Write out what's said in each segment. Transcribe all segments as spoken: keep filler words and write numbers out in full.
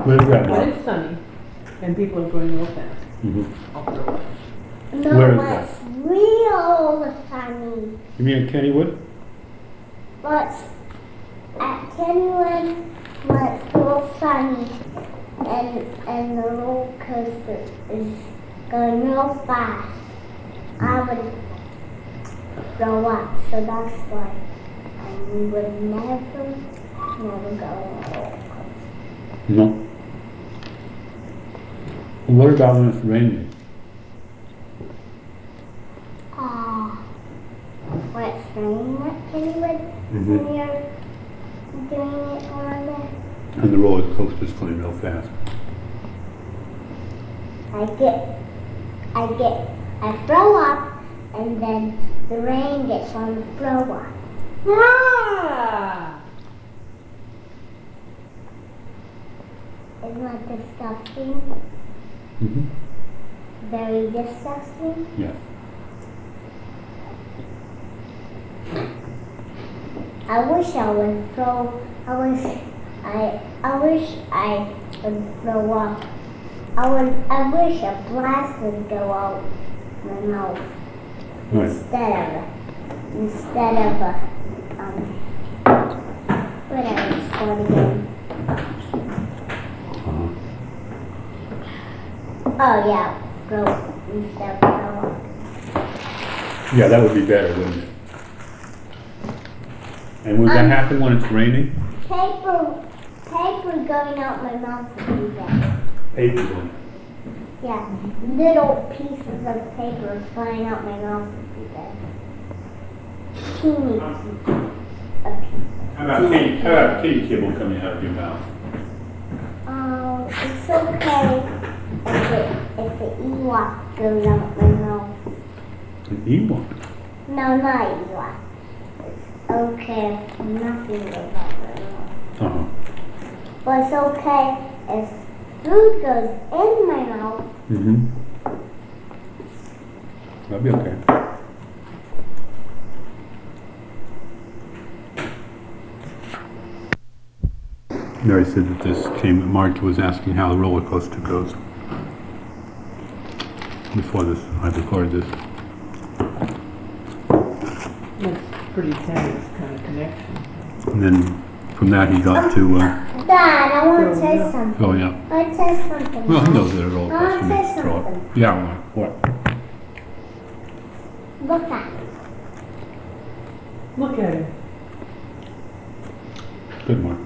Where's that, But Mark? it's sunny, and people are going real fast. Mm-hmm. Off the road. No, Where is it's real sunny. You mean at Kennywood? But at Kennywood, when it's real sunny, and and the roller coaster is going real fast, I would throw up. So that's why I would never, never go on a roller coaster. No. What about when it's raining? Ah, when it's raining at Kennywood, Mm-hmm. when you're doing it on there, And the roller coaster's going real fast. I get, I get, I throw up, and then the rain gets on the throw up. Ah! Isn't that disgusting? Mm-hmm. Very disgusting. Yes. I wish I would throw, I wish I, I wish I would throw up. I would, I wish a blast would go out my mouth Right. instead of, instead of a, um, whatever it's called again. Uh-huh. Oh yeah, throw, instead of throw up. Yeah, that would be better, wouldn't it? And would that Um, happen when it's raining? Paper, paper going out my mouth would be better. Paper one. Yeah, little pieces of paper flying out my mouth would be better. Teeny pieces of paper. How about kitty, how about kitty kibble coming out of your mouth? Oh, it's okay if it, if the Ewok goes out my mouth. An Ewok. No, not Ewok. It's okay if nothing goes out my mouth. Uh-huh. But it's okay if food goes in my mouth. Mm-hmm. That'd be okay. Mary said that this came, Marge was asking how the roller coaster goes. Before this, I recorded this. It's pretty tense kind of connection. And then from that he got to, uh, Dad, I want to Oh, say yeah. something. oh yeah. I want to say something. Well, he knows that a roller I want coaster to makes say you throw up. something. Yeah, what? What? Look at it. Look at it. Good one.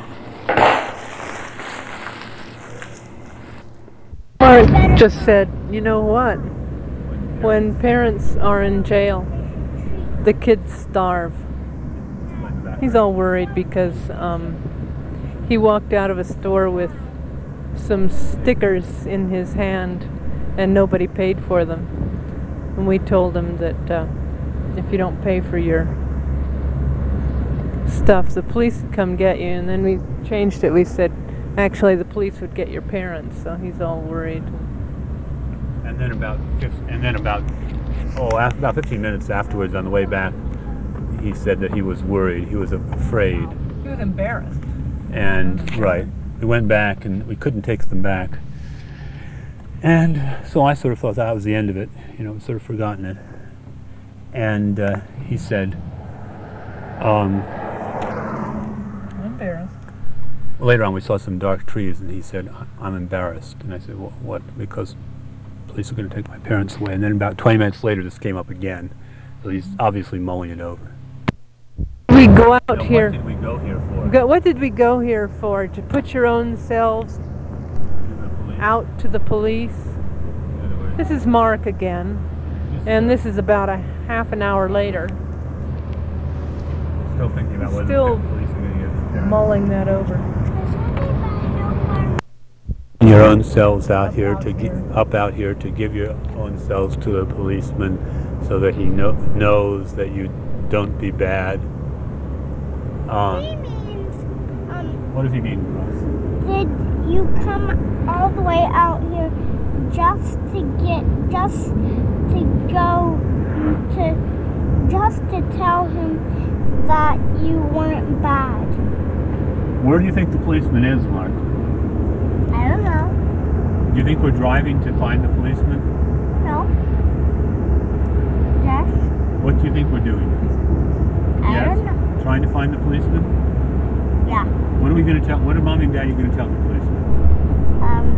Mark just said, you know what? When parents are in jail, the kids starve. He's all worried because um, he walked out of a store with some stickers in his hand and nobody paid for them. And we told him that uh, if you don't pay for your stuff, the police would come get you. And then we changed it. We said, actually, the police would get your parents. So he's all worried. And then about, and then about, oh, about fifteen minutes afterwards, on the way back, he said that he was worried. He was afraid. He was embarrassed. And right, we went back, and we couldn't take them back. And so I sort of thought that was the end of it. You know, sort of forgotten it. And uh, he said, um, Embarrassed. later on we saw some dark trees, and he said, I'm embarrassed. And I said, well, what? Because police are going to take my parents away. And then about twenty minutes later, this came up again. So he's obviously mulling it over. We go out So here. what did we go here for? Go, what did we go here for? To put your own selves out to the police? This is Mark again. And this is about a half an hour later. Still thinking about whether Still the police are going to get his parents. mulling that over. Your own selves out here to gi- up out here to give your own selves to the policeman, so that he know, knows that you don't be bad. Um, He means, um, what does he mean, Russ? did you come all the way out here just to get, just to go to, just to tell him that you weren't bad? Where do you think the policeman is, Mark? You think we're driving to find the policeman? No. Yes. What do you think we're doing? I yes? don't know. Trying to find the policeman? Yeah. What are we going to tell? What are Mommy and Daddy going to tell the policeman? Um.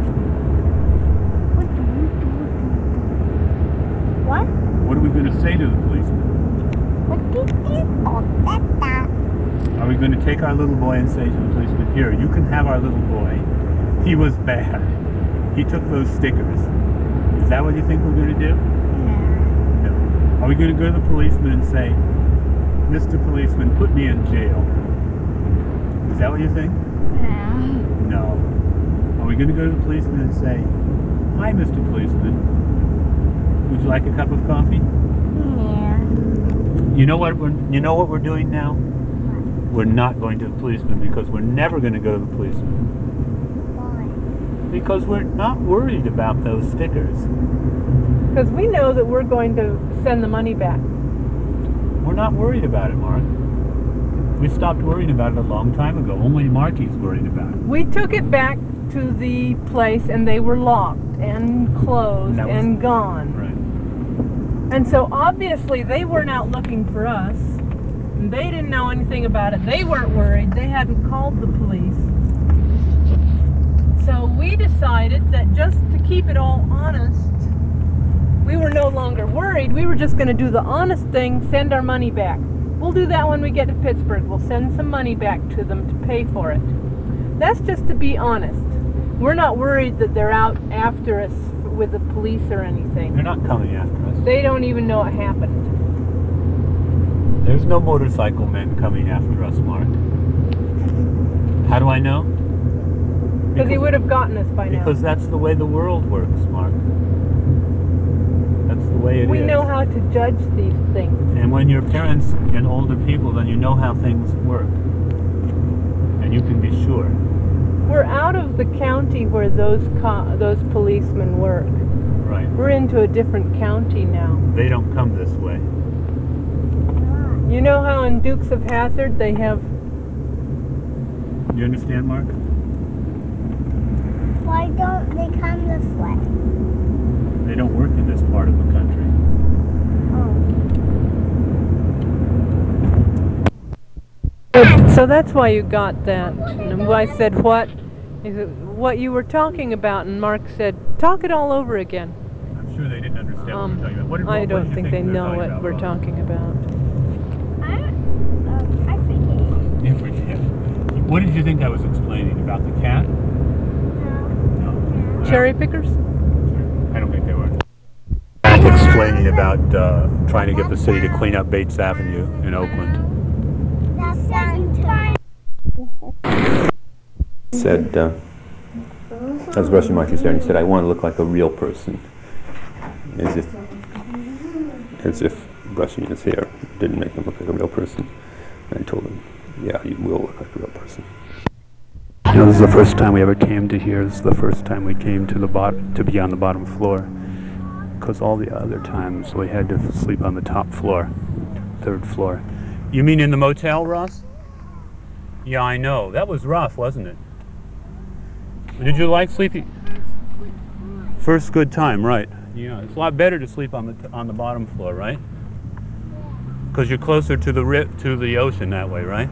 What? What are we going to say to the policeman? What did you call that? Are we going to take our little boy and say to the policeman, here, you can have our little boy. He was bad. He took those stickers. Is that what you think we're going to do? No. No. Are we going to go to the policeman and say, Mister Policeman, put me in jail? Is that what you think? No. No. Are we going to go to the policeman and say, hi, Mister Policeman, would you like a cup of coffee? Yeah. You know what we're, you know what we're doing now? We're not going to the policeman because we're never going to go to the policeman. Why? Because we're not worried about those stickers. Because we know that we're going to send the money back. We're not worried about it, Mark. We stopped worrying about it a long time ago. Only Marky's worried about it. We took it back to the place and they were locked and closed That was- and gone. Right. And so obviously they weren't out looking for us. They didn't know anything about it. They weren't worried. They hadn't called the police. So we decided that just to keep it all honest, we were no longer worried. We were just going to do the honest thing, send our money back. We'll do that when we get to Pittsburgh. We'll send some money back to them to pay for it. That's just to be honest. We're not worried that they're out after us with the police or anything. They're not coming after us. They don't even know it happened. There's no motorcycle men coming after us, Mark. How do I know? Because he would have gotten us by now. Because that's the way the world works, Mark. That's the way it is. We know how to judge these things. And when you're parents and older people, then you know how things work. And you can be sure. We're out of the county where those co- those policemen work. Right. We're into a different county now. They don't come this way. You know how in Dukes of Hazzard they have... You understand, Mark? Why don't they come this way? They don't work in this part of the country. Oh. So that's why you got that. And I said, what? He said, what you were talking about, and Mark said, talk it all over again. I'm sure they didn't understand Um, what we're talking about. What did, I what don't did you think they they're know talking what about, we're Ross? talking about. I, um, I forget. You forget. What did you think I was explaining about the cat? No. No. Cherry pickers? I don't think they were. Explaining about uh, trying to get the city to clean up Bates Avenue in Oakland. That's fine. Said, uh, I was brushing Marky's hair, and he said, I want to look like a real person. As if, as if brushing his hair didn't make him look like a real person. And I told him, yeah, you will look like a real person. You know, this is the first time we ever came to here. This is the first time we came to the bottom, to be on the bottom floor. Because all the other times we had to sleep on the top floor, third floor. You mean in the motel, Ross? Yeah, I know. That was rough, wasn't it? Did you like sleeping? First good time, right? Yeah, it's a lot better to sleep on the t on the bottom floor, right? Because you're closer to the ri to the ocean that way, right?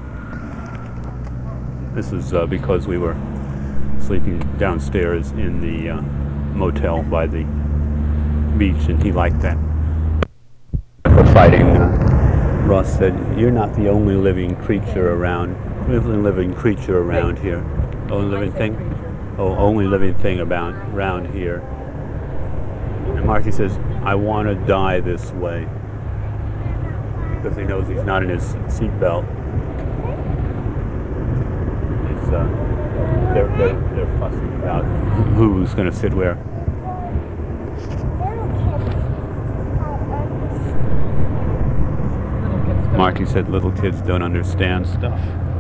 This is uh, because we were sleeping downstairs in the uh, motel by the beach, and he liked that. For fighting, uh, Ross said, "You're not the only living creature around, only living creature around here. Only living thing, oh, only living thing about around here." And Marky says, "I want to die this way," because he knows he's not in his seatbelt. It's uh, they're they're they're fussing about who's going to sit where. Marky said little kids don't understand stuff.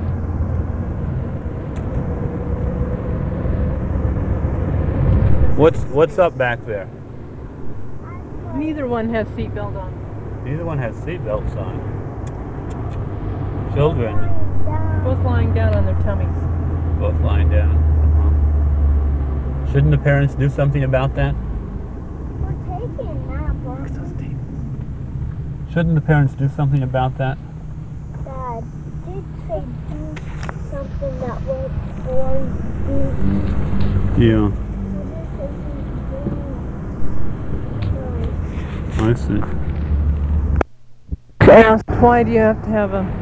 What's what's up back there? Neither one has seatbelt on. Neither one has seatbelts on. Children, Both lying down on their tummies. both lying down. Uh-huh. Shouldn't the parents do something about that? We're taking a nap, aren't we? Shouldn't the parents do something about that? Dad did say do something that would boys do. Yeah, He I see. Asked why do you have to have a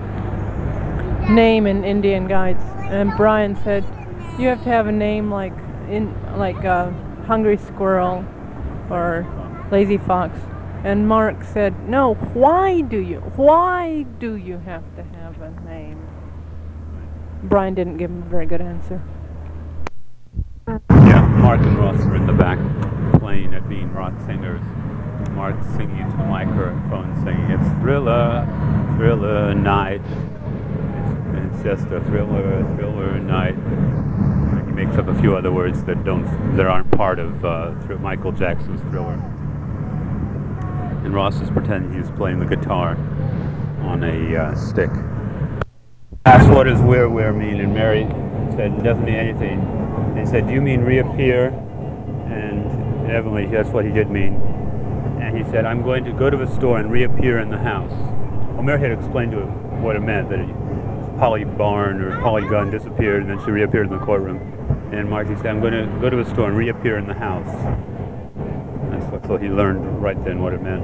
name in Indian Guides, and Brian said you have to have a name like in like uh, Hungry Squirrel or Lazy Fox. And Mark said, no, why do you? Why do you have to have a name? Brian didn't give him a very good answer. Yeah, Mark and Ross were in the back playing at being rock singers. Mark's singing into the microphone, singing, "It's Thriller, Thriller Night." It's, it's just a thriller, Thriller Night. And he makes up a few other words that don't, that aren't part of uh, Thr- Michael Jackson's Thriller. And Ross is pretending he's playing the guitar on a uh, stick. Asked what does "where where" mean, and Mary said it doesn't mean anything. And he said, "Do you mean reappear?" And evidently that's what he did mean. And he said, "I'm going to go to the store and reappear in the house." Well, Mary had explained to him what it meant, that Polly Barn or Polly Gunn disappeared and then she reappeared in the courtroom. And Marky said, "I'm going to go to the store and reappear in the house." And so, so he learned right then what it meant.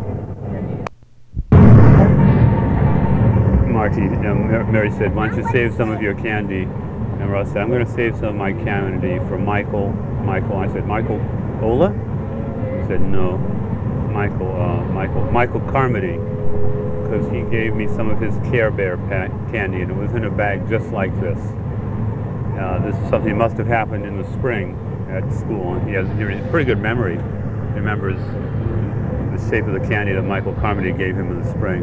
Marty, you know, Mary said, "Why don't you save some of your candy?" And Ross said, "I'm going to save some of my candy for Michael." Michael, I said, "Michael Ola?" He said, "No, Michael, uh, Michael, Michael Carmody, because he gave me some of his Care Bear pa- candy, and it was in a bag just like this. Uh, this is something that must have happened in the spring at school. And he has he has a pretty good memory. He remembers the shape of the candy that Michael Carmody gave him in the spring."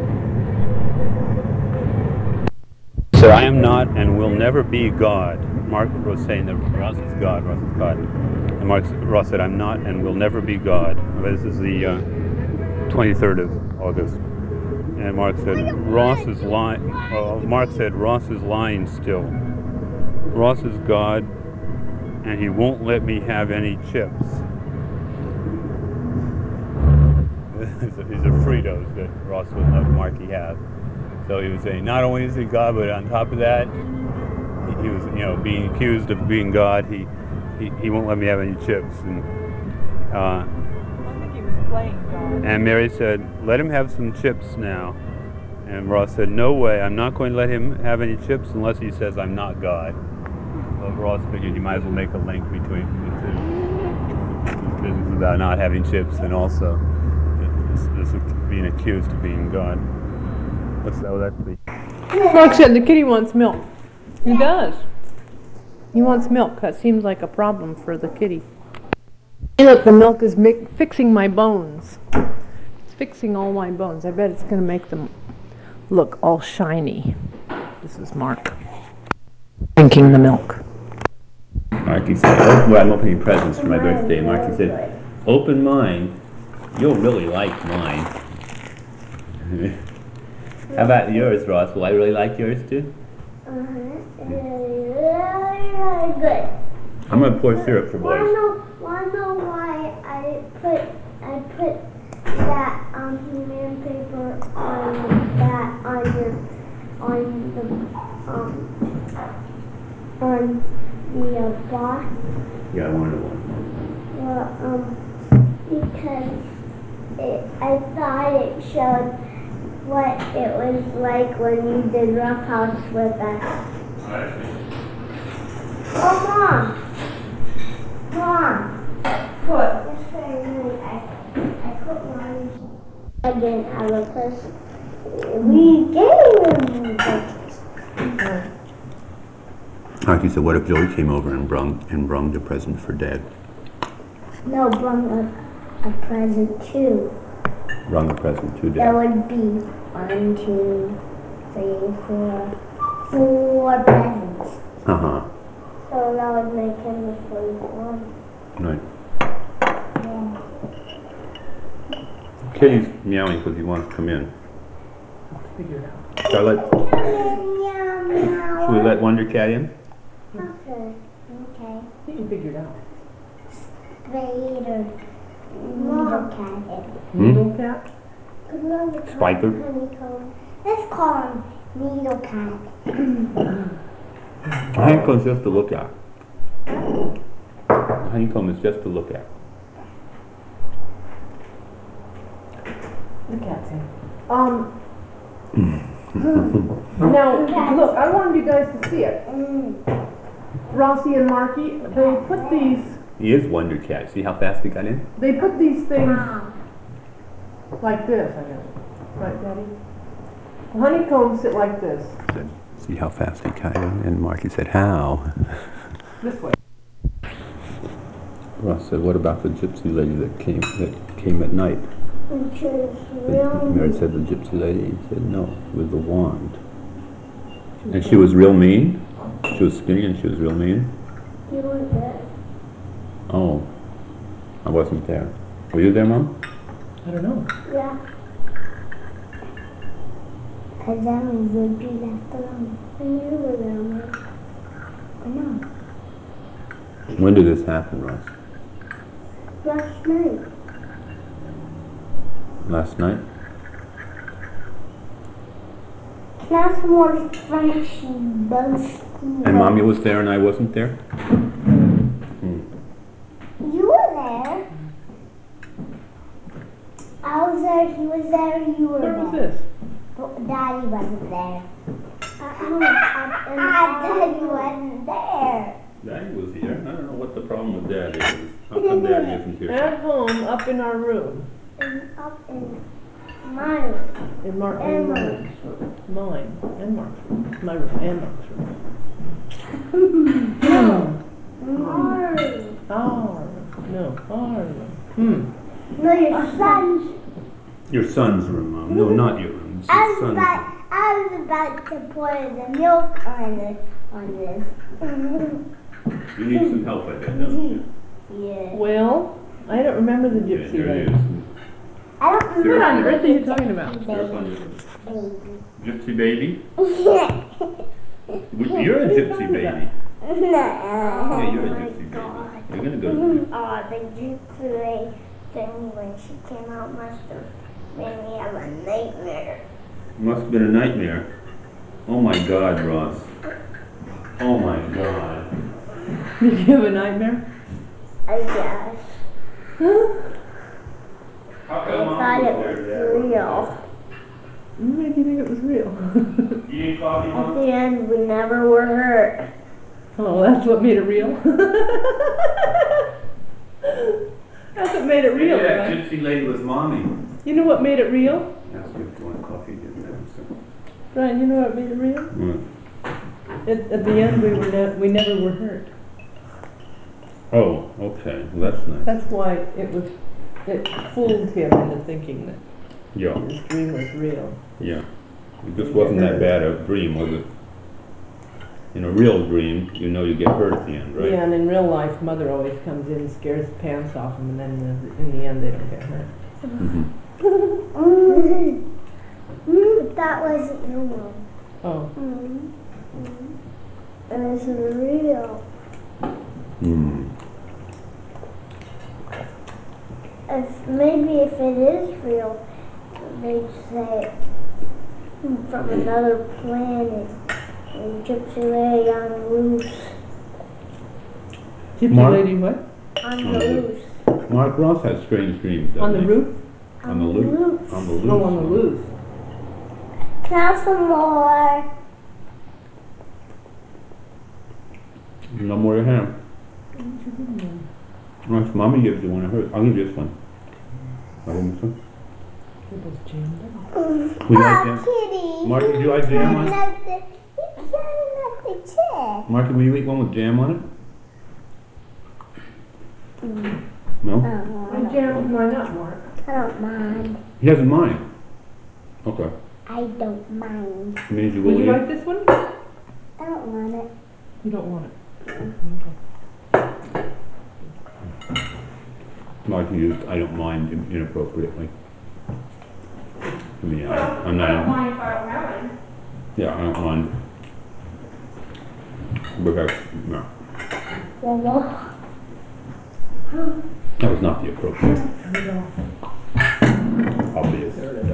So I am not and will never be God. Mark was saying that Ross is God, Ross is God. And Mark, Ross said, "I'm not and will never be God." This is the uh, twenty-third of August. And Mark said, "Ross is lying." Uh, Mark said, "Ross is lying still. Ross is God, and he won't let me have any chips." These are Fritos that Ross would let Marky have. So he was saying, not only is he God, but on top of that, he, he was, you know, being accused of being God. He, he, he won't let me have any chips. And uh, I think he was playing God. and Mary said, "Let him have some chips now." And Ross said, "No way, I'm not going to let him have any chips unless he says I'm not God." Well, Ross figured he might as well make a link between the two. His business about not having chips and also this, this being accused of being God. What's that? Would that be? Mark said the kitty wants milk. He does. He wants milk. That seems like a problem for the kitty. Hey, look, the milk is mi- fixing my bones. It's fixing all my bones. I bet it's going to make them look all shiny. This is Mark drinking the milk. Marky said, oh, well, I'm opening presents for my birthday. Marky said, "Open mine. You'll really like mine." How about yours, Ross? Will I really like yours too? Uh-huh. Really, really, really good. I'm gonna pour syrup for Wanna boys. know, wanna know why I put I put that um human paper on that on your on the um on the uh, box? Yeah, I wanted one. Well, um, because it, I thought it showed what it was like when you did Rough House with us. Oh, Mom! Mom! What? Yesterday night, I, I put mine again out because we gave him. Marky said, what if Joey came over and brung and brung the present for Dad? No, bring a, a present too. Brung a present to That Dad. would be one, two, three, four, four presents. Uh huh. So that would make him the forty-one. Right. Yeah. Kitty's meowing because he wants to come in. Figure it out. Charlotte, Meow, meow. should we let Wonder Cat in? Okay. Okay. You can figure it out. spade or needle cat. Needle cat? Spiker? Honeycomb. Let's call him needle cat. Honeycomb's just to look at. Honeycomb is just to look at. The cat's in. Um. Now, look, I wanted you guys to see it. Mm. Rossi and Marky, they put these, He is Wonder Cat. See how fast he got in? they put these things Wow. like this, I guess. Right, Daddy? Honeycombs sit like this. Said, see how fast he got in? And Marky said, how? This way. Ross said, what about the gypsy lady that came that came at night? Which is The- Mary real. said the gypsy lady. He said, no, with the wand. And she was real mean? She was skinny and she was real mean? You were there. Oh, I wasn't there. Were you there, Mom? I don't know. Yeah. Cause then we would be left alone. And you were there, Mom. I know. When did this happen, Ross? Last night. Last night? That's more Frenchy boasty. And Mommy was there and I wasn't there? Hmm. You were there. I was there, he was there, you were Where there. was this? But Daddy wasn't there. Ah, Daddy wasn't there. Daddy was here. I don't know what the problem with Daddy is. How come Daddy isn't here? At home, up in our room. And up in my room. In Mark And and mine. Mark's room. Mine and Mark's room. My room and Mark's room. Mine. Our room. No, our room. Hmm. No, your son's. Your son's room, Mom. No, not your room. It's I your was son's about, room. I was about to pour the milk on this. On this. You need some help, I bet, don't you? Yeah. Well, I don't remember the Yeah, gypsy there lady. it is. I don't Syrup. What on remember. earth are you talking about? Syrup on your Baby. gypsy baby? Yeah. We- You're a gypsy baby. No. Yeah, you're a Oh my gypsy God. baby. You're gonna go to Oh, the gypsy lady thing when she came out must have made me have a nightmare. Must have been a nightmare. Oh my God, Ross. Oh my God. Did you have a nightmare? I guess. How I thought it was real. What made you think it was real? You need coffee, At Mom? the end, we never were hurt. Oh, that's what made it real? That's what made it real, Yeah, right? gypsy lady was Mommy. You know what made it real? Ask you if you want coffee, didn't I? So- Brian, you know what made it real? Mm. At, at the end, we were ne- we never were hurt. Oh, okay. Well, that's nice. That's why it was, it fooled him into thinking that Yeah, his dream was real. yeah. It just wasn't that bad a dream, was it? In a real dream, you know you get hurt at the end, right? Yeah, and in real life, Mother always comes in, scares the pants off them, and then in the, in the end, they don't get hurt. Mhm. Mm. Mm, that wasn't your mom. Oh, Mm. Mm. It was real. Mm. If maybe if it is real, they'd say from another planet. A gypsy lady on the loose. gypsy Mark? lady, what? On On the the loose. Mark Ross has strange dreams, doesn't On the he? roof? On the loose. On the loose. Oh, on the loose. Can I have some more? No more to have. Nice. Mommy gives you one of hers. I'll give you this one. I'll give you this one. It was jammed up. Mm. Would you like Ah, jam? kitty. Mark, would you like jam on it? Climbing up the, you climbing up the chair. Marky, will you eat one with jam on it? No? Oh, I And don't, jam, why not, Mark? I don't mind. He doesn't mind. Okay. I don't mind. It means you will Would you eat. like this one? I don't want it. You don't want it. Marky used I don't mind in- inappropriately. I mean, I, I'm not. I don't mind if I don't have it. Yeah, I don't mind. Because, no. Well, well, That was not the appropriate. Obvious.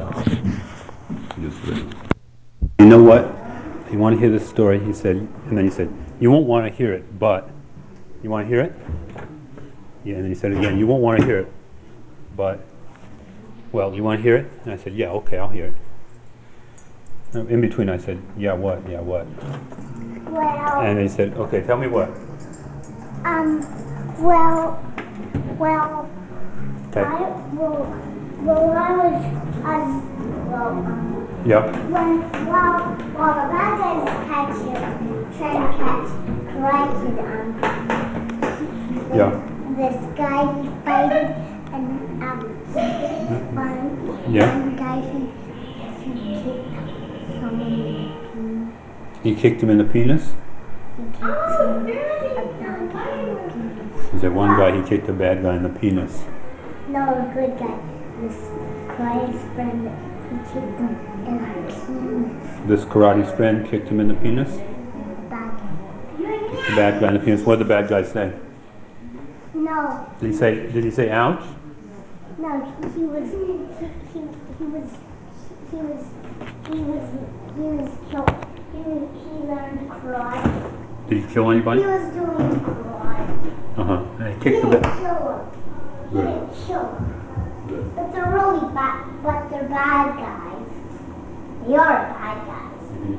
Just really. You know what? You want to hear this story? He said, and then he said, you won't want to hear it, but you want to hear it? Yeah, and then he said again, you won't want to hear it, but, well, you want to hear it? And I said, yeah, okay, I'll hear it. No, in between, I said, yeah, what? Yeah, what? Well, And he said, okay, tell me what. um, well, well, Okay. I, well, well, I was, um, well, um, Yep. when, well, while the bad guys catch you, trying to catch Karate, um, Yeah. this guy he fighted, and, um, one, Yeah. one guy he, he kicked someone, He kicked him in the penis? he kicked someone, a bad guy in the penis. He said one guy, he kicked a bad guy in the penis. No, a good guy. This Karate's friend, he kicked him in the penis. This karate's friend kicked him in the penis? Bad guy. Kicked the bad guy in the penis. What did the bad guy say? No, Did he say, did he say ouch? no, he, he was, he, he, he was, he was, he was, he was killed. He, he learned karate. Did he kill He anybody? was doing karate. Uh-huh. And he He kicked the didn't bad. kill him. He Good. didn't kill him. Good. But they're really bad, but they're bad guys. You're bad guys.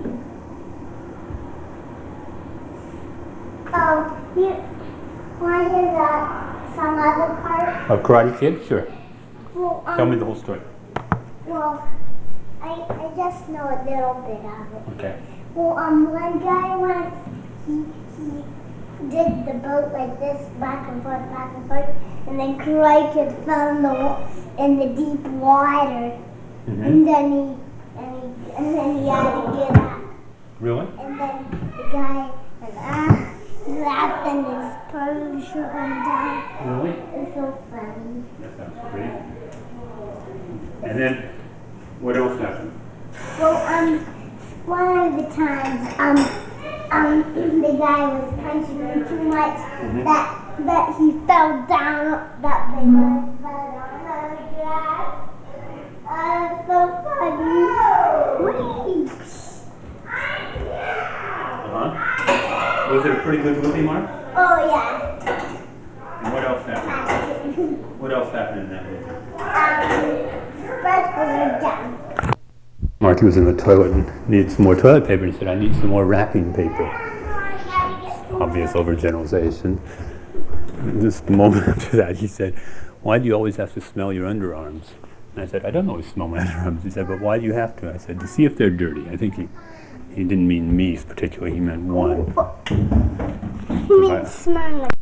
Oh, you want to hear that, some other part? A Karate Kid? Sure. Well, um, Tell me the whole story. Well, I, I just know a little bit of it. Okay. Well, um, one guy went, he, he did the boat like this, back and forth, back and forth, and then Karate Kid fell in the, wa- in the deep water, Mm-hmm. and then he, and he, and then he had to get up, Really? and then the guy, and ah, laughed and his toes shook him down. Really? It's so funny. That sounds great. And then, what else happened? Well, um, one of the times, um, um, the guy was punching him too much that that he fell down. That big guy fell down on the grass. Uh, so funny. Whee! Uh-huh. Was it a pretty good movie, Mark? Oh yeah. And what else happened? What else happened in that movie? um, breakfast was done. Marky was in the toilet and needed some more toilet paper. He said, I need some more wrapping paper. Obvious overgeneralization. Just a moment after that, he said, why do you always have to smell your underarms? And I said, I don't always smell my underarms. He said, but why do you have to? I said, to see if they're dirty. I think he, he didn't mean me particularly, he meant one. He means smelling like